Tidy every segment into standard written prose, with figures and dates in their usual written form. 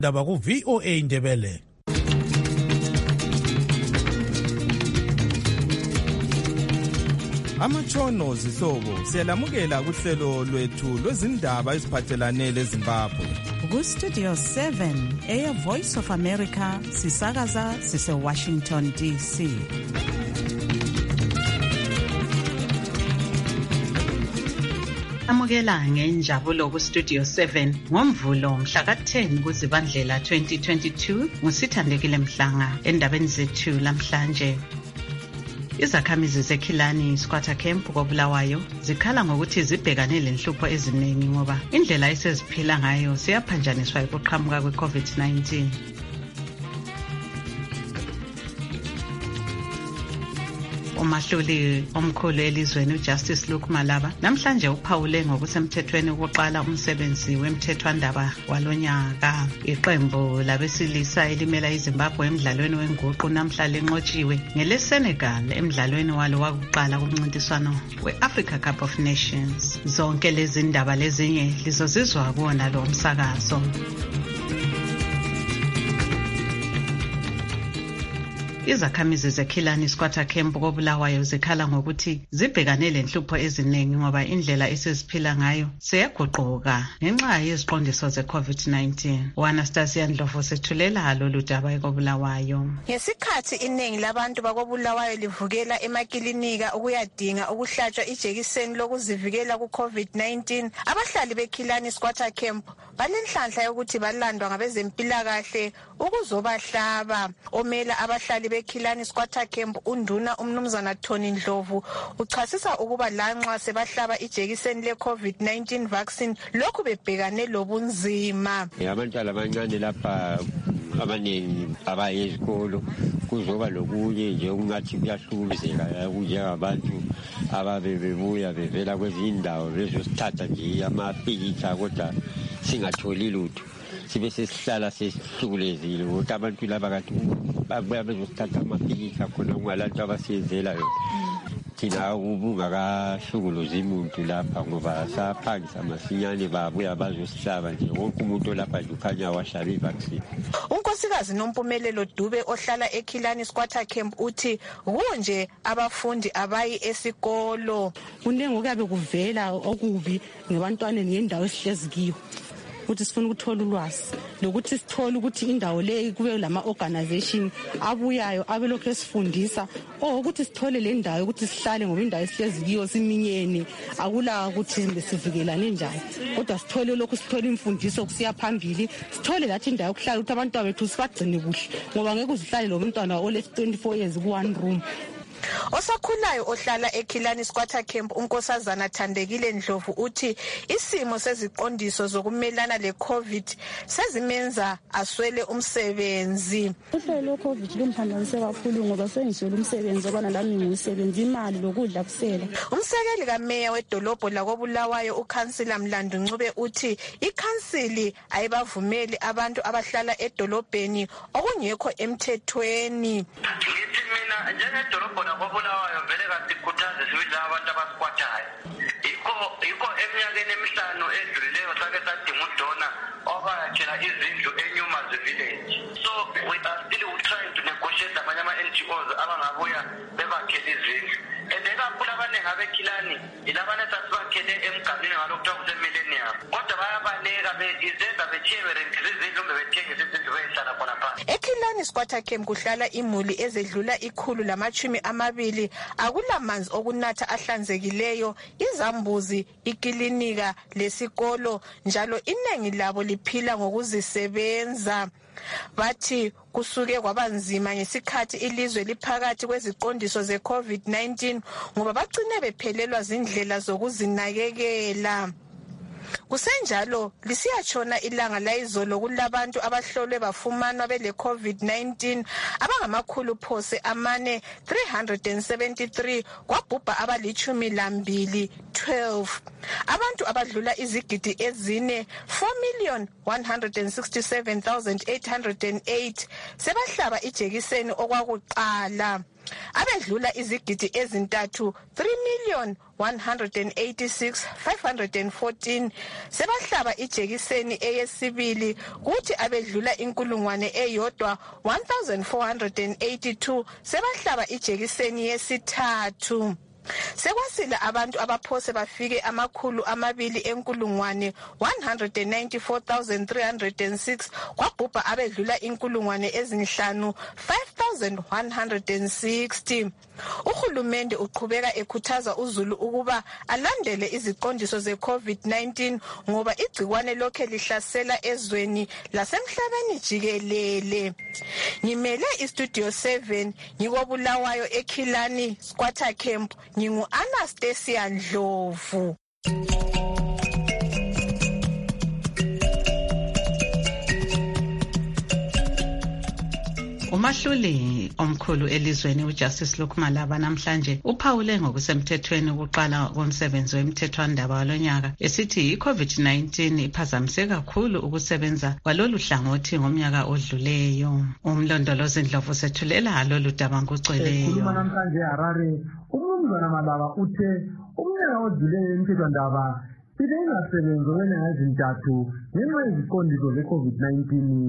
Daba ku VOA Ndebele. Amatshono zihlobo siyalamukela kuhlelo lwethu lwezindaba eziphathelane leZimbabwe. Ku Studio 7 Air Voice of America sisakaza sise Washington DC. Amukela ngenjabulo ku Studio 7 ngoMvulo mhla ka-10 kuZibandlela 2022 ngusithandekile Mhlanga endabeni zethu lamhlanje. Izakhamizi zeKhilani Squatter Camp koBulawayo zikhala ngokuthi zibhekane lenhlupho eziningi ngoba indlela eseziphila ngayo siyaphanjaniswa ukuqhamuka kwe-COVID-19. Umahluli omkhulu elizweni uJustice Luke Malaba namhlanje uphawule ngokusemthethweni ukuqala umsebenzi wemthethwandaba walonyaka. Iqembu labesilisa elimela iZimbabwe emidlalweni wenguqu namhla lenqotshiwe ngeleSenegal emidlalweni walo wakuqala kumncintiswano we-Africa Cup of Nations. Zonke lezi ndaba lezinye lizozizwa kuwona lo msakazo. Izakhamizi zeKhilani Squatter Camp koBulawayo zikhala ngokuthi zibhekane lenhlupho eziningi ngoba indlela esiziphila ngayo seyaguquka ngenxa yeziqondiso ze-COVID-19. Anastasia Ndlovu sethulela lolu daba koBulawayo. Ngesikhathi iningi labantu bakoBulawayo livukela emakilinika ukuyadinga ukuhlatshwa ijekiseni lokuzivikela ku-COVID-19, abahlali beKhilani Squatter Camp balenhlanhla yokuthi balandwa ngabezempilakahle ukuzobahlaba. Omela abahlali beKhilani Squatter Camp unduna umnumzana Tony Ndlovu uchasisa ukuba lanxa sebahlaba ijekiseni le-COVID-19 vaccine lokhu bebhekane lobunzima. Abantwana abancane lapha abaningi abaye ezikolo kuzoba lokunye nje okungathi kuyahlukuzeka njengabantu ababebuya bevela kwezinye indawo bezosithatha nje amapikitsha kodwa singatholi lutho sibe sesihlala sesihlukulezile ukuthi abantu laba kanti babuya bezosithatha amapikitsha khona kungalantu abasiyenzela yona. Thina ubungakashukuluzi umuntu lapha ngoba saphangisa masinyane babuya bazosihlaba nje wonke umuntu lapha nje ukhanya wahlaba ivaccine. Unkosikazi Nompumelelo Dube ohlala eKhilani Squatter Camp uthi kunje abafundi abayi esikolo. Kunengi okuyabe kuvela okubi ngebantwaneni ngendawo esihlezi kiyo. Ukuthi sifuna ukuthola ulwazi lokuthi sithole ukuthi indawo le kube lama-organization abuyayo abelokhu esifundisa ukuthi sithole le ndawo ukuthi sihlale ngoba indawo esihlezi kiyo siminyene akula ukuthi sivikelane njani, kodwa sithole lokhu sithole imfundiso kusiya phambili, sithole lathi indawo yokuhlala ukuthi abantwana bethu sibagcine kuhle ngoba ngeke uzihlale lo mntwana ole 24 years ku-one room. Osakhulayo ohlala eKhilani Squatter Camp unkosazana Thandekile Ndlovu uthi isimo seziqondiso zokumelana le-COVID sezimenza aswele umsebenzi. Uhlelo le-COVID lumphambanise kakhulu ngoba sengiswele umsebenzi obana lami ngiwusebenza imali lokudla kusela. Umsekeli kameya wedolobho lakoBulawayo ukhansila Mlandu Ncube uthi ikhansili ayibavumeli abantu abahlala edolobheni okungekho emthethweni. Njengedolobho lakoBulawayo vele kasikhuthaze sibiza abantu abasquattayo. Yikho eminyakeni emihlanu edlulileyo sake sadinga udona okwakhathela izindlu eNyumazi Village. So we are still trying to negotiate amanye ama-NGOs abangabuya bebakhele izindlu. Kakhulu abaningi abeKhilani ilabane sasibakhele emgabeni ngalokuthiwa kusemillennium. Kodwa bayabaleka izenza bethiye berentisa izindlu bethengisa izindlu beyihlala khona phansi. eKhilani Squatter Camp kuhlala imuli ezedlula 120. Akulamanzi okunatha ahlanzekileyo, izambuzi, ikilinika lesikolo njalo inengi labo liphila ngokuzisebenza. Bathi kusuke kwabanzima ngesikhathi ilizwe liphakathi kweziqondiso ze-COVID-19 ngoba bagcine bephelelwa zindlela zokuzinakekela. Kusenjalo lisiyatshona ilanga layizolo kulabantu abahlolwe bafumanwa bele-COVID-19 abangamakhulu phose 373 kwabhubha abali-12. Abantu abadlula izigidi ezine 4,167,808 sebahlaba ijekiseni okwakuqala. abedlula izigidi ezintathu 3,186,514 sebahlaba ijekiseni eyesibili, kuthi abedlula inkulungwane eyodwa 1,482 sebahlaba ijekiseni yesithathu. Sekwasila abantu abaphose bafike 294,306 kwabhubha abedlula inkulungwane ezinhlanu 5,160. Uhulumende uqhubeka ekhuthaza uzulu ukuba alandele iziqondiso ze-COVID-19 ngoba igcikwane lokhe lihlasela ezweni lasemhlabeni jikelele. Ngimele iStudio 7 ngikobulawayo eKhilani Squatter Camp. Ngingu-Anastasia Ndlovu. Umahluli omkhulu elizweni uJustice Luke Malaba namhlanje uphawule ngokusemthethweni ukuqala komsebenzi wemthethwandaba walonyaka esithi i-COVID-19 iphazamise kakhulu ukusebenza kwalolu hlangothi ngomnyaka odluleyo. Umlondolozi Ndlovu sethulela lolu daba ngocweleyo. Ekhuluma namhlanje eHarare, uMnumzana Malaba uthe umnyaka odluleyo wemthethwandaba ingasebenzi okwenyanga ezintathu ngenxa yeziqondiso ze-COVID-19.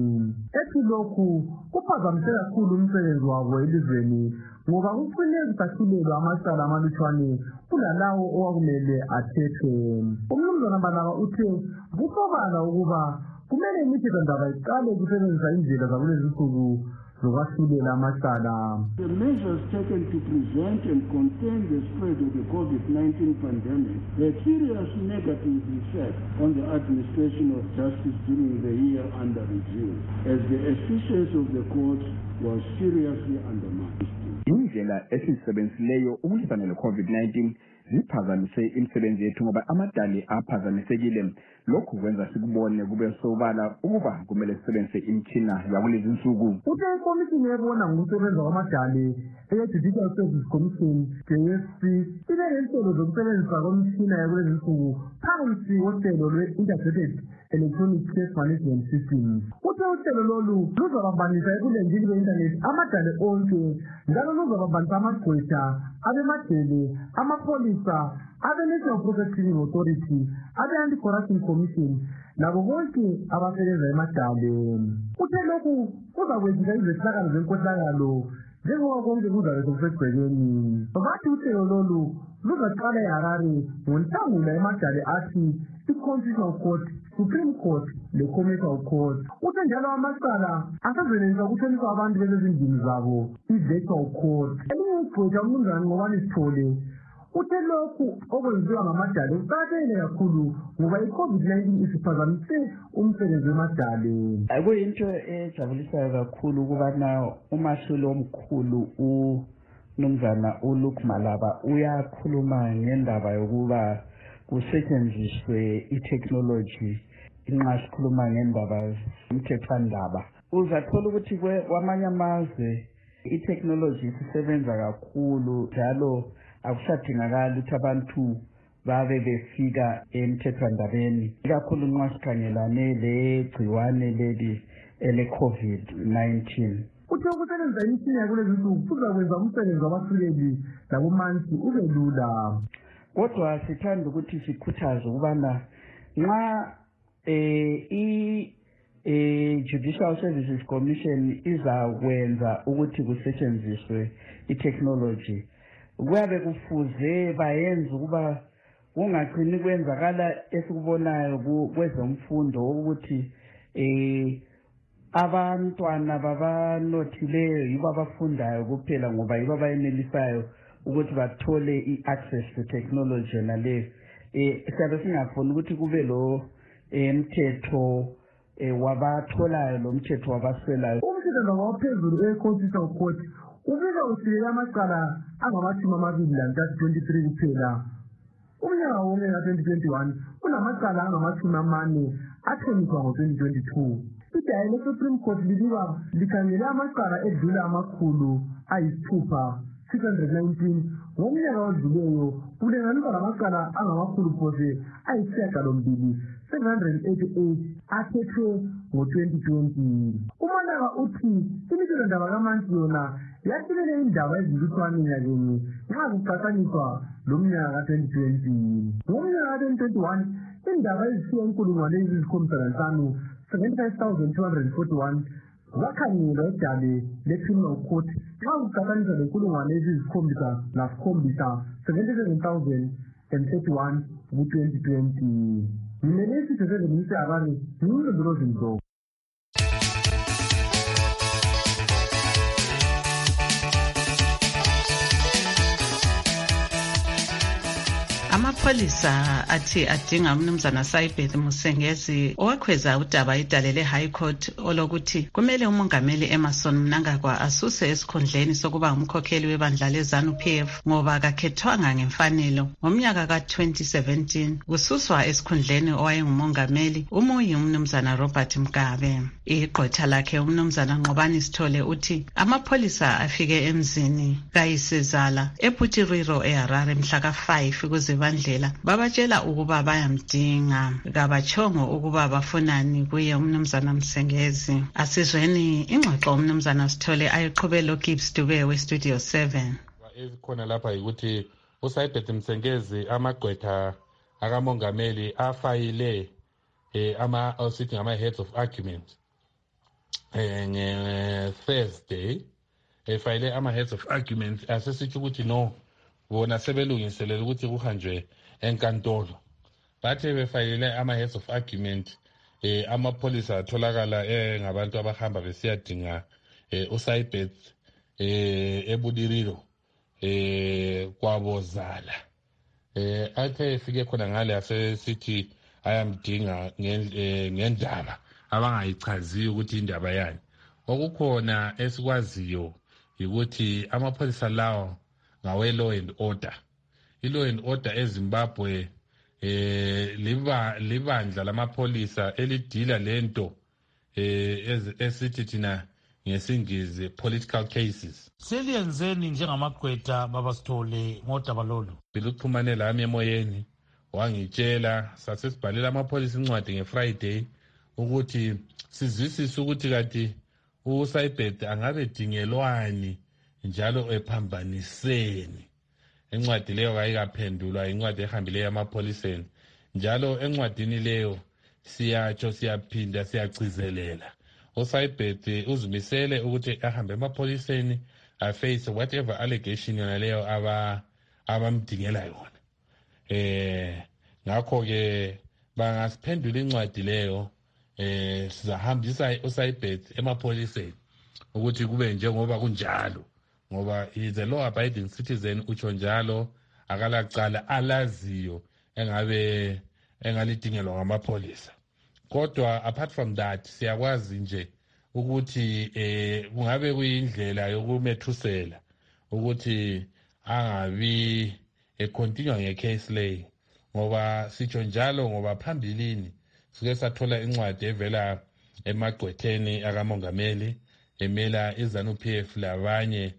Ethi lokhu kuphazamise kakhulu umsebenzi wabo elizweni ngoba kucine kusahlulelwa amacala amalutshwane kulalawo owakumele athethwe. Umnumzana Malaba uthe kusobala ukuba kumele imithethwandaba iqale kusebenzisa indlela zakulezi nsuku zokwahlulela amacala. The measures taken to prevent and contain the spread of the COVID-19 pandemic had serious negative effect on the administration of justice during the year under review, as the efficiency of the court was seriously undermined. Indlela esisebenzisileyo ukulwisana le-COVID-19 ziphazamise imisebenzi yethu ngoba amadali aphazamisekile. Lokhu kwenza sikubone kube sobala ukuba kumele sisebenzise imitshina yakulezi nsuku. Uthe ikomishini ebona ngokusebenza kwamadali eye-Judicial Service Commission JSC ibe nenhlelo zokusebenzisa komishina yakulezi nsuku phansi kohlelo lwe-Integrated Electronic Case Management System. Uthe uhlelo lolu luzabambanisa ekulenzini kwe-internet amadali onke njalo luzabambanisa amagqwetha, abemajele, amapolisa, abe-National Prosecuting Authority, abe-Anti-Corruption Commission labo bonke abasebenza emadale. Uthe lokhu kuzakwenza izehlakalo zenkohlakalo njengoba konke kuzabe sekusegcekeni. Bathi uhlelo lolu luzaqala eHarare ngoNhlangula emadale athi i-Constitutional Court, Supreme Court le-Commercial Court. Uthe njalo amacala asezenelisa ukuthoniswa abantu bezezindlini zabo i-Virtual Court. Elinye igqwetha uMnumzana Ngobani Sithole uthe lokhu okwenziwa ngamadale kuqakathekile kakhulu ngoba i-COVID-19 isiphazamise umsebenzi wemadale. Kuyinto ejabulisayo kakhulu ukubana umahluli omkhulu uMnumzana uLuke Malaba uyakhuluma ngendaba yokuba kusetshenziswe i-technology nxa sikhuluma ngendaba zomthethwandaba. Uzathola ukuthi kwamanye amazwe i-technology isisebenza kakhulu njalo akusadingakala ukuthi abantu babe befika emthethwandabeni ikakhulu nxa sikhangelane legciwane leli ele-COVID-19. Uthe ukusebenzisa imitshina yakulezi nsuku kuzakwenza umsebenzi wabahluleli labomansi ube lula. Kodwa sithanda ukuthi sikhuthaze ukubana nxa i-Judicial Services Commission izakwenza ukuthi kusetshenziswe i-technology, kuyabe kufuze bayenze ukuba kungaqini kwenzakala esikubonayo kwezemfundo ukuthi abantwana babanothileyo yibo abafundayo kuphela ngoba yibo abayenelisayo ukuthi bathole i-access to technology naleyo. Siyabe singafuni ukuthi kube lo mthetho wabatholayo lo mthetho wabaswelayo. Umthetho waphezulu e-Constitutional Court ubika usilela amacala angama-23 kuphela. Umnyaka wonke ka-2021 kunamacala angama-40 athoniswa ngo-2022. Idaya le-Supreme Court libika likhangele amacala edlula amakhulu 619 ngomnyaka odluleyo kulinganiswa lamacala angamakhulu phose 788 athethwe ngo-2020. uManaba uthi imithethondaba kaMantsi yona yathibele indaba ezilutshwane ngakunye nxa kuqathaniswa lomnyaka ka-2020. ngomnyaka ka-2021 indaba ezishiya 75,241 zakhangelwa edale le-criminal court nxa kuqathaniswa le-77,031 ku-2020. Mina lesitho sezenise abanye ngumlondolozi mdlovu. Amapholisa athi adinga umnumzana Sayibeth Musengezi owakhweza udaba idale le-High Court olokuthi kumele umongameli Emmerson Mnangagwa asuse esikhundleni sokuba umkhokheli webandla le-ZANU-PF ngoba kakhethwanga ngemfanelo. Ngomnyaka ka-2017 kususwa esikhundleni owayengumongameli umuyi umnumzana Robert Mugabe. Igqwetha lakhe umnumzana Nqobani Sithole uthi amapholisa afike emzini kayisezala eButiriro eHarare mhla ka-5 kuzibandlela babatshela ukuba bayamdinga, kabachongo ukuba bafunani kuye umnumzana Msengezi. Asizweni ingxoxo umnumzana Sithole ayiqhubela uGibbs Dube weStudio 7. Ezikhona lapha yikuthi uSayibeth Msengezi amagqwetha akamongameli afayile sithi ngama-heads of argument nge-Thursday efayile ama-heads of argument asesithi ukuthi no bona sebelungiselela ukuthi kuhanjwe enkantolo. Bathe befayile ama-heads of argument amapholisa atholakala ngabantu abahamba besiyadinga uSayibeth eBudiriro kwabozala. Athe efike khona ngale asesithi ayamdinga ngendaba abangayichaziyo ukuthi indaba yani. Okukhona esikwaziyo ukuthi amapholisa lawo ngawe law and order. I-law and order eZimbabwe libandla lamapholisa elidila lento esithi thina ngesingisi political cases. Seliyenzeni njengamagqwetha baba Sithole ngodaba lolu? Biluxhumane lami emoyeni wangitshela sasesibhalela amapholisa incwadi ngeFriday ukuthi sizwisise ukuthi kati uSayibeth angabe dingelwani njalo ephambaniseni. Encwadi leyo kayikaphendulwa, incwadi ehambileyo amapholiseni. Njalo encwadini leyo siyatsho siyaphinda siyagcizelela uSayibeth uzimisele ukuthi ahambe emapholiseni aface whatever allegation yona leyo abamdingela yona. Ngakho ke bangasiphendula incwadi leyo sizahambisa uSayibeth emapholiseni ukuthi kube njengoba kunjalo, ngoba is a law abiding citizen. Utsho njalo akalacala alaziyo engabe engalidingelwa ngamapholisa. Kodwa apart from that siyakwazi nje ukuthi kungabe kuyindlela yokumethusela ukuthi angabi continue ngecase lay, ngoba sitsho njalo ngoba phambilini sike sathola incwadi evela emagqwetheni akamongameli emela iZANU-PF labanye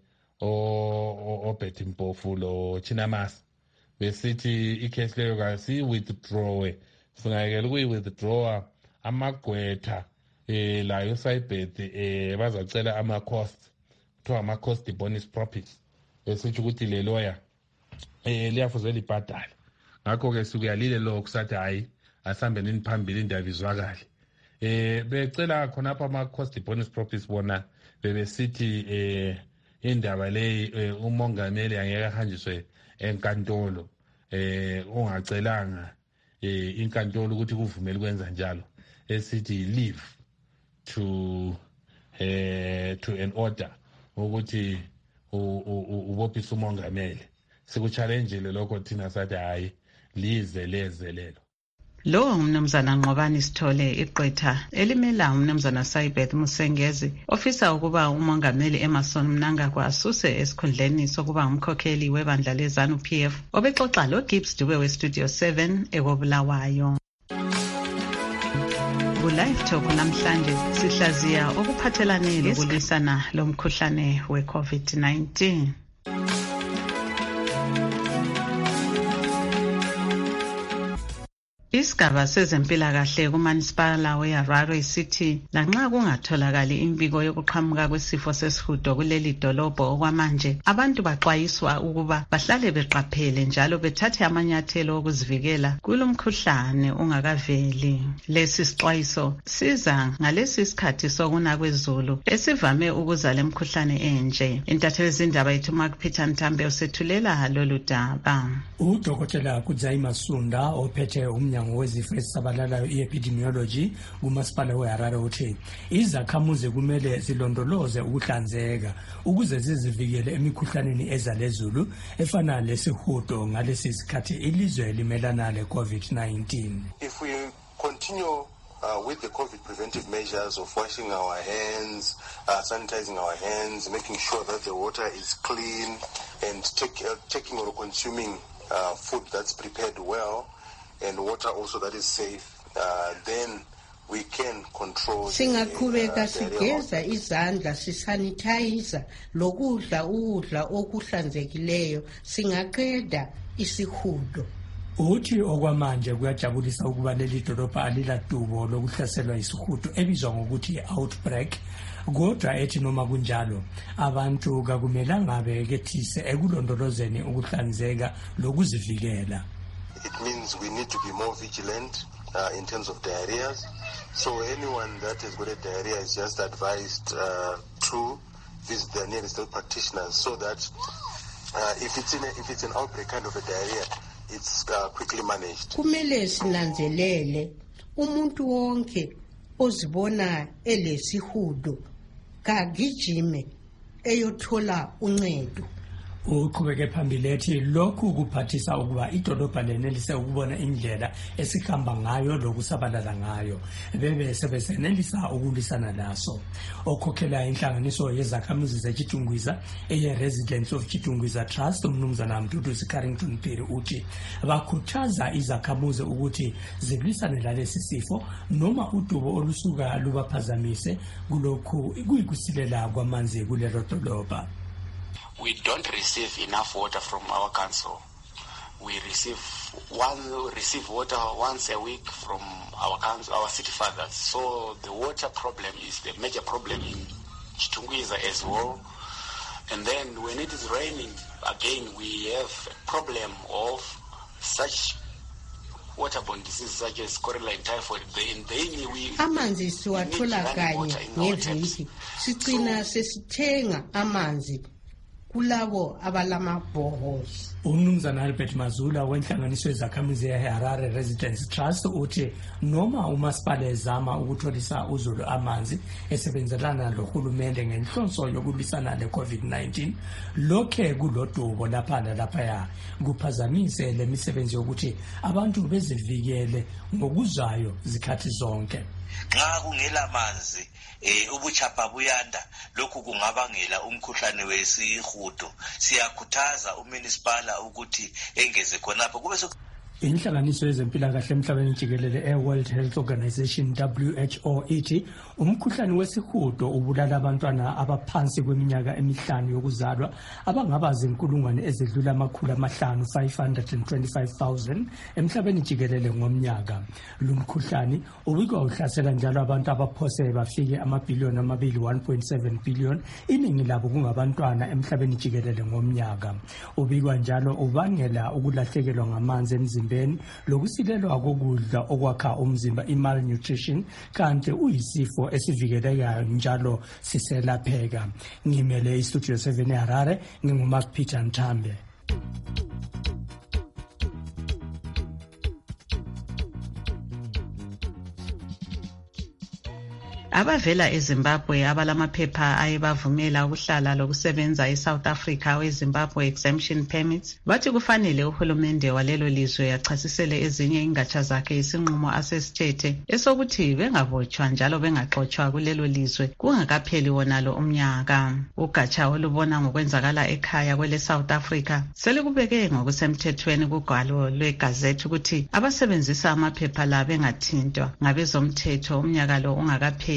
oBetty Mpofu lo Chinamasi besithi icase leyo kasi withdrawe, singayekela ukuyi-withdrawa amagqwetha la uSayibeth bazacela ama-cost kuthiwa ama-cost bonus profits esithi ukuthi le lawyer liyafuze libhadale. Ngakho-ke sikuyalile lo kusathi hayi asambe nini phambili indaba izwakale. Becela khonapha ama-cost bonus profits bona bebesithi indaba leyi umongameli angeke ahanjiswe enkantolo ungacelanga inkantolo ukuthi kuvumele ukwenza njalo, esithi leave to an order ukuthi ubophisa umongameli. Sikuchallengile lokho thina sathi hayi lize lezelelo. Lo umnumzana Nqobani Sithole igqwetha elimela umnumzana Sayibeth Musengezi ofisa ukuba umongameli Emmerson Mnangagwa asuse esikhundleni sokuba umkhokheli webandla le-ZANU-PF obexoxa lo Gibbs Dube weStudio 7 ekobulawayo. Ku-Live Talk namhlanje sihlaziya okuphathelane lokulwisana lomkhuhlane we-COVID-19. Isigaba sezempilakahle kuManisipala weHarare sithi lanxa kungatholakali imbiko yokuqhamuka kwesifo sesihudo kuleli dolobho okwamanje, abantu baxwayiswa ukuba bahlale beqaphele njalo bethathe amanyathelo okuzivikela kulomkhuhlane ungakaveli. Lesi sixwayiso siza ngalesi sikhathi sokuna kwezulu esivame ukuza lemkhuhlane enje. Intatheli zindaba yethu Mark Peter Ntambe usethulela lolu daba. Udokotela Kudzai Masunda ophethe umnyango wezifo ezisabalalayo i-epidemiology kumasipala weHarare uthi izakhamuzi kumele zilondoloze ukuhlanzeka ukuze zizivikele emikhuhlaneni eza lezulu efana lesihudo ngalesi sikhathi ilizwe limelana le-COVID-19. If we continue with the COVID preventive measures of washing our hands, sanitizing our hands, making sure that the water is clean, and taking or consuming food that's prepared well, and water also that is safe, then we can control. Singaqhubeka sigeza izandla, sisanitize lokudla okuhlanzekileyo, singaqeda isihudo. Uthi okwamanje kuyajabulisa ukuba leli dolobha alilatubo lokuhlaselwa isihudo ebizwa ngokuthi outbreak, kodwa ethi noma kunjalo abantu kakumelanga bekethise ekulondolozeni ukuhlanzeka lokuzivikela. It means we need to be more vigilant in terms of diarrheas. So anyone that has got a diarrhea is just advised to visit their nearest health practitioners so that if it's an outbreak kind of a diarrhea, it's quickly managed. Kumele sinanzelele umuntu wonke ozibona elesihudo kagijime eyothola uncedo. Uqhubeke phambili ethi lokhu kuphathisa ukuba idolobha lenelise ukubona indlela esihamba ngayo lokusabalala ngayo bebe sebesenelisa ukulwisana laso. Okhokhela inhlanganiso yezakhamuzi zeChitungwiza eye-Residents of Chitungwiza Trust umnumzana Mduduzi Carrington Phiri uthi bakhuthaza izakhamuzi ukuthi zilwisane lalesi sifo noma udubo olusuka lubaphazamise kulokhu kuyikusilela kwamanzi kulelo dolobha. We don't receive enough water from our council. We receive water once a week from our council, our city fathers. So the water problem is the major problem in Chitungwiza as well. And then when it is raining, again we have a problem of such waterborne diseases such as cholera and typhoid. Amanzi siwathola kanye ngeviki. Sicina sesithenga amanzi kulabo abalama boreholes. Umnumzana Albert Mazula wenhlanganiso yezakhamuzi yeHarare Residents Trust uthi noma umasipala ezama ukutholisa uzulu amanzi esebenzelana lohulumende ngenhlonso yokulwisana le-COVID-19, lokhe kulodubo lapha laphaya kuphazamise lemisebenzi yokuthi abantu bezivikele ngokuzayo zikhathi zonke. Nxa kungela manzi ubuchapha buyanda, lokhu kungabangela umkhuhlane wesihudo. Siyakhuthaza uMunicipal ukuthi engeze khonapho kube Inhlanganiso yezempilakahle emhlabeni jikelele World Health Organization WHO ithi umkhuhlane wesihudo ubulala abantwana abaphansi kweminyaka emihlanu yokuzalwa abangaba zinkulungwane ezidlula 525,000 emhlabeni jikelele ngomnyaka. Lumkhuhlane ubikwa uhlasela njalo abantu abaphose bafike amabhiliyoni 1.7 billion, iningi labo kungabantwana emhlabeni jikelele ngomnyaka. Ubikwa njalo ubangela ukulahlekelwa ngamanzi emzimbeni lokusilelwa kokudla okwakha umzimba malnutrition, kanti uyisifo esivikelekayo njalo siselapheka. Ngimele istudio 7 eHarare, nginguMark Peter Ntambe. Abavela eZimbabwe abalamaphepha ayebavumela ukuhlala lokusebenza eSouth Africa weZimbabwe exemption permits bathi kufanele uhulumende walelo lizwe achasisele ezinye ingatsha zakhe isinqumo asesithethe esokuthi bengabotshwa njalo bengaxotshwa kulelo lizwe kungakapheli wonalo umnyaka. Ugatsha olubona ngokwenzakala ekhaya kwele South Africa selikubeke ngokusemthethweni kugwalo lwegazethi ukuthi abasebenzisa amaphepha la bengathintwa ngabezomthetho umnyaka lo ungakapheli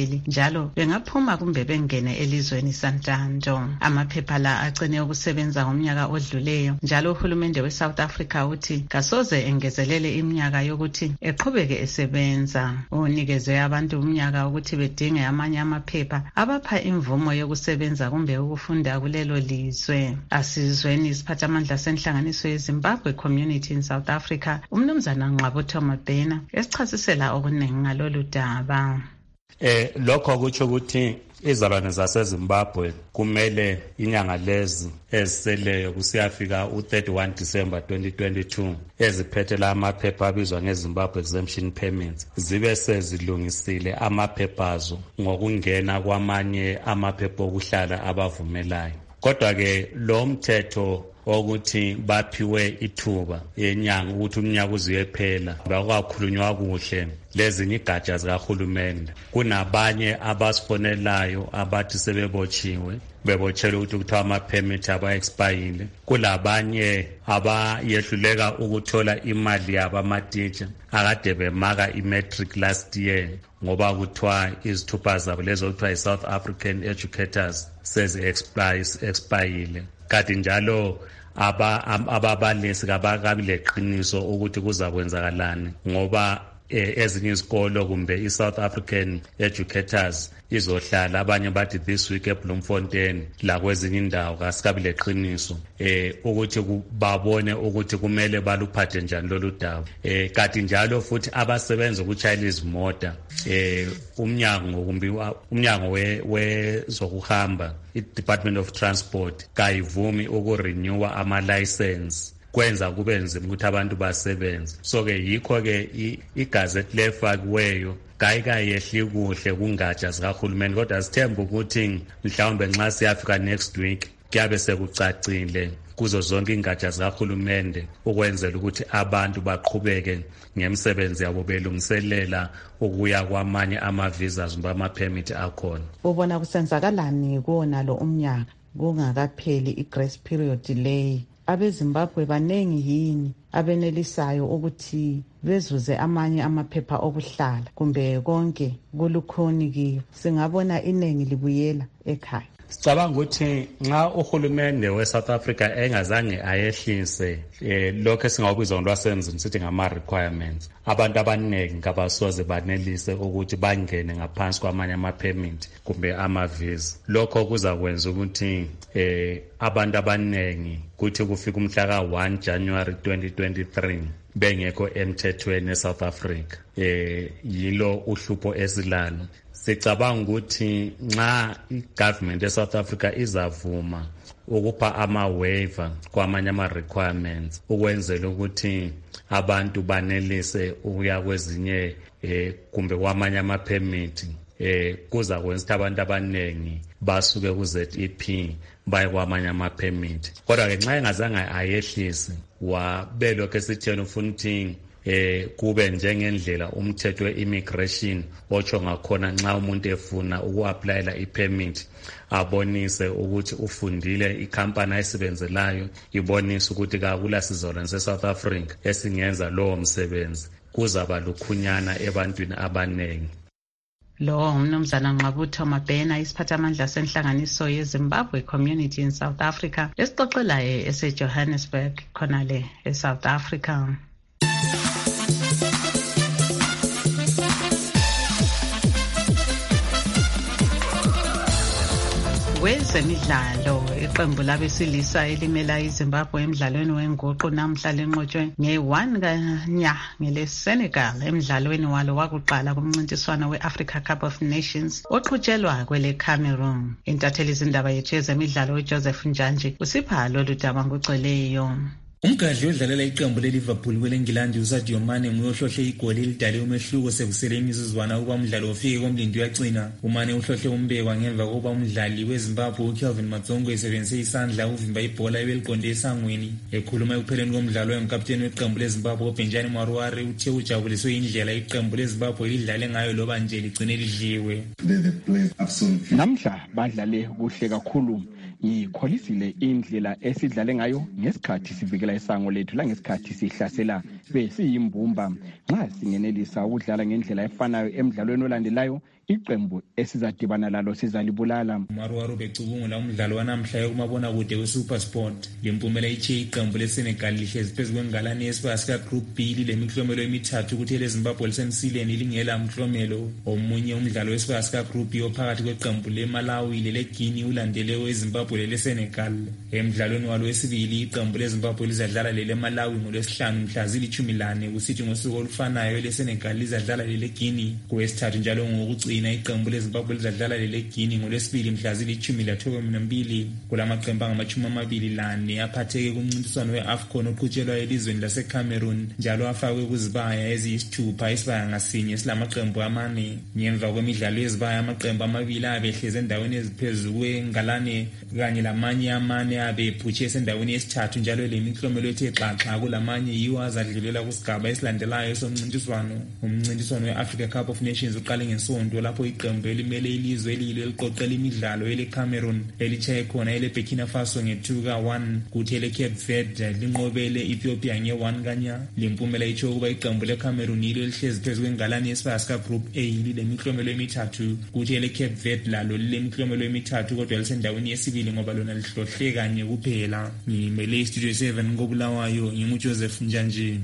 phambili njalo bengaphuma kumbe bengene elizweni Santando. Amaphepha la agcine ukusebenza ngomnyaka odluleyo njalo uhulumende weSouth Africa uthi kasoze engezelele iminyaka yokuthi eqhubeke esebenza. Unikeze abantu umnyaka ukuthi bedinge amanye amaphepha abapha imvumo yokusebenza kumbe ukufunda kulelo lizwe. Asizweni isiphathamandla senhlanganiso yeZimbabwe Community in South Africa, umnumzana Ngqabutho Mabhena, esichasisela okuningi ngalolu daba. Lokho kutsho ukuthi izalwane zaseZimbabwe kumele inyanga lezi eziseleyo kusiyafika u-31 December 2022 eziphethela amaphepha abizwa ngeZimbabwe Exemption Permits zibe sezilungisile amaphepha azo ngokungena kwamanye amaphepha okuhlala abavumelayo. Kodwa-ke lo mthetho ukuthi baphiwe ithuba yenyanga ukuthi umnyaka uziyephela bakwakhulunywa kuhle lezinye igatsha zikahulumende. Kunabanye abasifonelayo abathi sebebotshiwe bebotshelwe ukuthi kuthiwa ama-permit aba-expayile. Kulabanye abayehluleka ukuthola imali yabo amatitsha akade bemaka i-matric last year ngoba kuthiwa izithupha zabo lezo kuthiwa i-South African Educators sezi-expayile. Kanti njalo ababalisi kabakabi leqiniso ukuthi kuzakwenzakalani ngoba ezinye izikolo kumbe i-South African Educators izohlala abanye bathi this week eBloemfontein la kwezinye indawo kasikabi leqiniso ukuthi babone ukuthi kumele baluphathe njani lolu daba. Kanti njalo futhi abasebenza ukuchayela izimota umnyango wezokuhamba i-Department of Transport kayivumi ukurenewa ama-license kwenza kube nzima ukuthi abantu basebenze. So-ke yikho-ke igazethi lefakiweyo kayikayehli kuhle kungatsha zikahulumeni, kodwa sithemba ukuthi mhlawumbe nxa siyafika next week kuyabe sekucacile kuzo zonke ingatsha zikahulumende ukwenzela ukuthi abantu baqhubeke ngemisebenzi yabo belungiselela ukuya kwamanye ama-visas kumbe ama-permit akhona. Ubona kusenzakalani kuwona lo umnyaka kungakapheli i-grace period leyi? AbeZimbabwe banengi yini abenelisayo ukuthi bezuze amanye amaphepha okuhlala kumbe konke kulukhoni kiyo? Singabona inengi libuyela ekhaya. Sicabanga ukuthi nxa uhulumende we-South Africa engazange ayehlise lokho esingawubiza ngolwasemzini sithi ngama-requirements, abantu abaningi ngabasoze banelise ukuthi bangene ngaphansi kwamanye ama-permit kumbe ama-visa. Lokho kuzakwenza ukuthi abantu abaningi kuthi kufika umhla ka-1 January 2023 bengekho emthethweni eSouth Africa. Yilo uhlupho esilalo. Sicabanga ukuthi nxa igovernment eSouth Africa izavuma ukupha ama-waiver kwamanye ama-requirements ukwenzela ukuthi abantu banelise ukuya kwezinye kumbe kwamanye ama-permit, kuza kwenza ukuthi abantu abaningi basuke ku-ZEP baye kwamanye ama-permit. Kodwa-ke nxa engazange ayehlise wabelokho esitheni ufuna ukuthi kube njengendlela umthetho we-immigration otsho ngakhona nxa umuntu efuna uku-aplayela i-permit abonise ukuthi ufundile, ikhampani ayisebenzelayo ibonise ukuthi kakula sizalwane se-South Africa esingenza lowo msebenzi, kuzaba lukhunyana ebantwini abaningi. Lo umnumzana Ngqabutho Mabhena, isiphathamandla senhlanganiso yeZimbabwe Community in South Africa, esixoxelayo eseJohannesburg khonale eSouth Africa. Kwezemidlalo, iqembu labesilisa elimela iZimbabwe emidlalweni wenguqu namhla lenqotshwe nge-1 kanya ngeleSenegal emidlalweni walo wakuqala kumncintiswano we-Africa Cup of Nations oqhutshelwa kwele Cameroon. Intatheli izindaba yethu yezemidlalo uJoseph Njanji usipha lolu daba ngoceleyo. Umgadli odlalela iqembu leLiverpool kwelengilandi uSadio Mane nguye ohlohle igoli elidale umehluko sekusele imizuzwana ukuba umdlalo ufike komlindi uyagcina. uMane uhlohle umbekwa ngemva kokuba umdlali weZimbabwe uKelvin Madzongo esebenzise isandla ukuvimba ibhola ebeliqonde esangweni. Ekhuluma ekupheleni komdlalo engukapteni weqembu leZimbabwe uBenjani Mwaruwari uthe ujabuliswe indlela iqembu leZimbabwe lidlale ngayo loba nje ligcine lidliwe. Namhla badlale kuhle kakhulu. Ngikholisile indlela esidlale ngayo ngesikhathi sivikela isango lethu la ngesikhathi sihlasela sibe siyimbumba nxa singenelisa ukudlala ngendlela efanayo emidlalweni olandelayo iqembu esizadibana lalo sizalibulala. Maruwaru becubungula umdlalo wanamhla kumabona kude weSuperSport. Lempumela ithe iqembu leSenegal lihlezi phezu kwengalane yesibaya Group B lemiklomelo emithathu ukuthi eleZimbabwe lisemsileni lingela mklomelo. Omunye umdlalo wesibaya Group B ophakathi kweqembu leMalawi leGuinea ulandele weZimbabwe leSenegal. Emdlalweni walo wesibili iqembu leZimbabwe lizadlala leMalawi ngolwesihlanu mhla zili-14 kusithi ngosuku olufanayo leSenegal lizadlala leGuinea. Kwesithathu njalo ngokucina iqembu leZimbabwe lizadlala leGuinea ngolwesibili mhla zili-12 kulamaqembu angama-24 aphatheke kumncintiswano we-AFCON oqhutshelwa elizweni laseCameroon njalo afakwe kuzibaya eziyisithupha isibaya ngasinye esilamaqembu 4. Ngemva kwemidlalo yezibaya amaqembu amabili abehleze endaweni eziphezulu kwengalane kanye lamanye 4 abephutshe esendaweni yesithathu njalo lemiklomelo ethe xaxa kulamanye yiwo azadlulela kusigaba esilandelayo somncintiswano. Umncintiswano we-Africa Cup of Nations uqale ngesonto lapho iqembu elimele ilizwe elilo eliqoqela imidlalo eleCameroon elitshaye khona eleBurkina Faso nge-2-1 kuthi eleCape Verde linqobele Ethiopia nge-1-0. Lempumela itsho ukuba iqembu leCameroon yilo elihlezi phezu kwengalane yesibaya Group A lilemiklomelo emithathu kuthi eleCape Verde lalo lilemiklomelo emithathu kodwa lisendaweni yesibili ngoba lona lihlohle kanye kuphela. Ngimele iStudio 7 ngobulawayo nginguJoseph Njanje.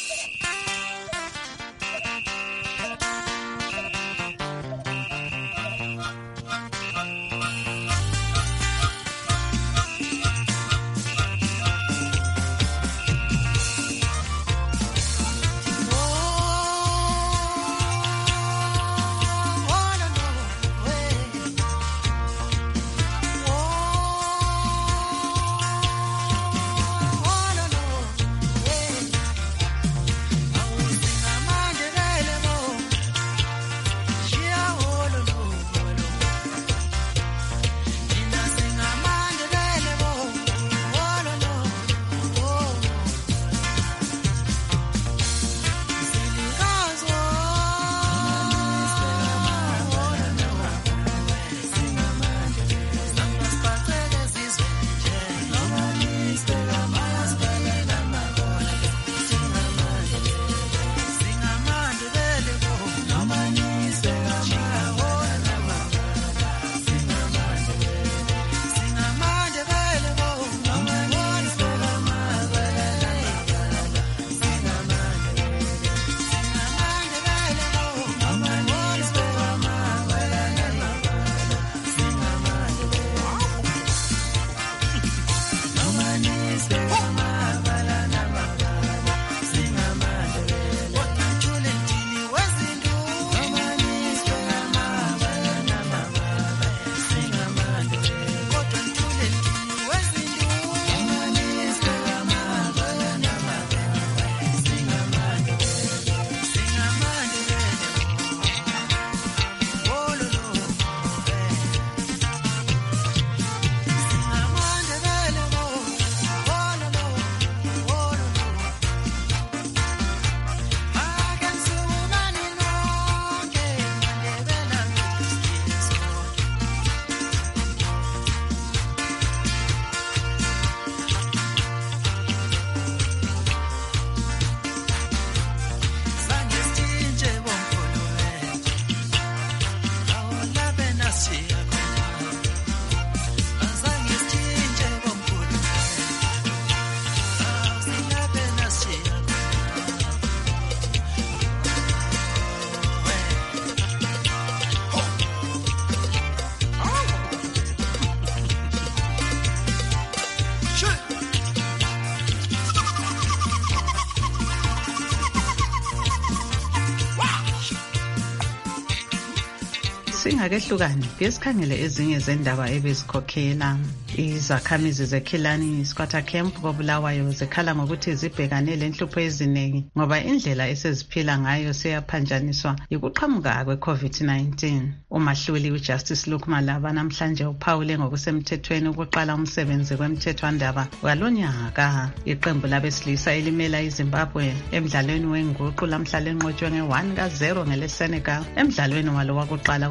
Singakehlukani besikhangele ezinye zendaba ebezikhokhela izakhamizi zeKhilani Squatter Camp koBulawayo zikhala ngokuthi zibhekane lenhlupho eziningi ngoba indlela eseziphila ngayo seyaphanjaniswa yikuqhamuka kwe-COVID-19. Umahluli uJustice Luke Malaba namhlanje uphawule ngokusemthethweni ukuqala umsebenzi kwemthethwandaba walonyaka. Iqembu labesilisa elimela iZimbabwe emdlalweni wenguqu lamhla lenqotshwe nge-1-0 ngeleSenegal emdlalweni walo wakuqala komncintiswano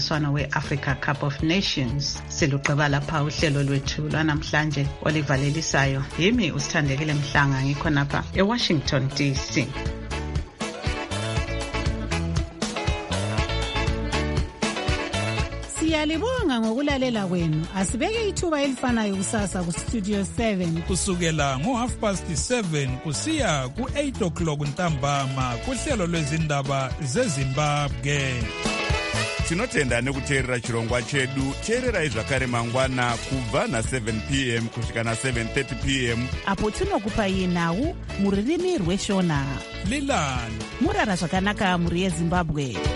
kumncintiswano we-Africa Cup of Nations. Silugqiba lapha uhlelo lwethu lwanamhlanje olivalelisayo. Yimi uSithandekile Mhlanga ngikhonapha eWashington DC. Siyalibonga ngokulalela kwenu. Asibeke ithuba elifanayo kusasa ku Studio 7 kusukela ngo7:30 kusiya ku8:00 ntambama kuhlelo lwezindaba zeZimbabwe. Tinotenda nekuteerera chirongwa chedu. Teererai zvakare mangwana kubva na7 p.m. kusvika na7:30 p.m. apo tinokupai nhau muririmi rweshona. Lilani murara zvakanaka muri yeZimbabwe.